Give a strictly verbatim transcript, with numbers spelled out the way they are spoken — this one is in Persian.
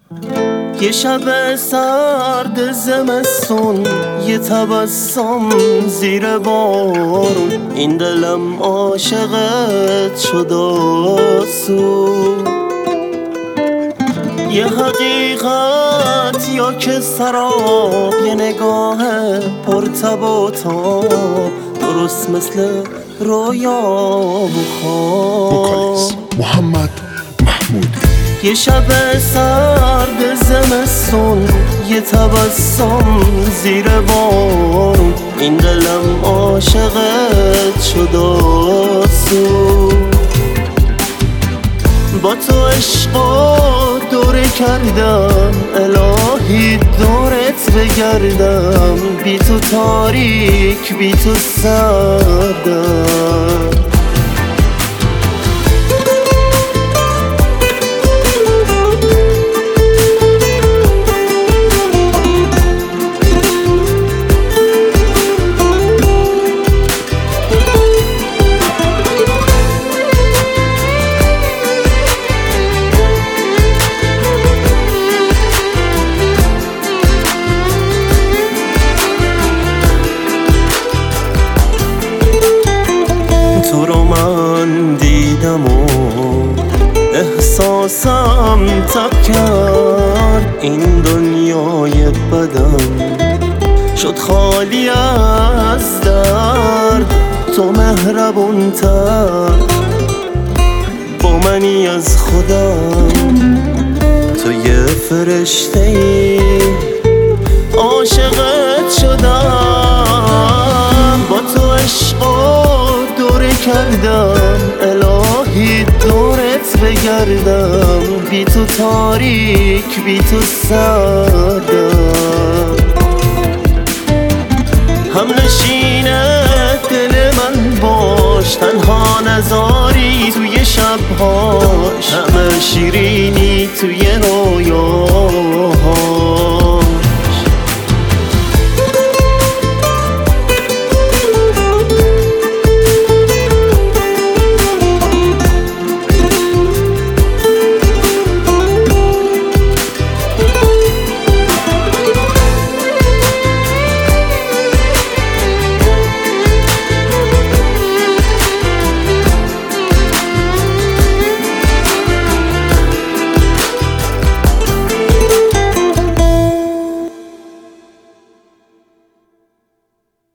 یه شب سرد زمستون، یه تبسم زیر بارون، این دلم عاشقت شد آسون. یه حقیقت یا که سراب، یه نگاه پرتب و تاب، درست مثل رویا و خواب. محمد محمودی. یه شب سرد زمستون، یه تبسم زیر بارون، این دلم عاشقت شد آسون. با تو عشقا دوره کردم، الهی دورت بگردم، بی تو تاریک بی تو سردم. تو رو من دیدم و احساسم تب کرد، این دنیای بدم شد خالی از درد. تو مهربون تر با منی از خودم، تو یه فرشته ای عاشقت شدم. با تو عشقا دوره کردم، الهی دورت بگردم، بی تو تاریک بی تو سردم. هم نشینه دل من باش، تنها نزاری توی شبهاش، همه شیرینی توی نو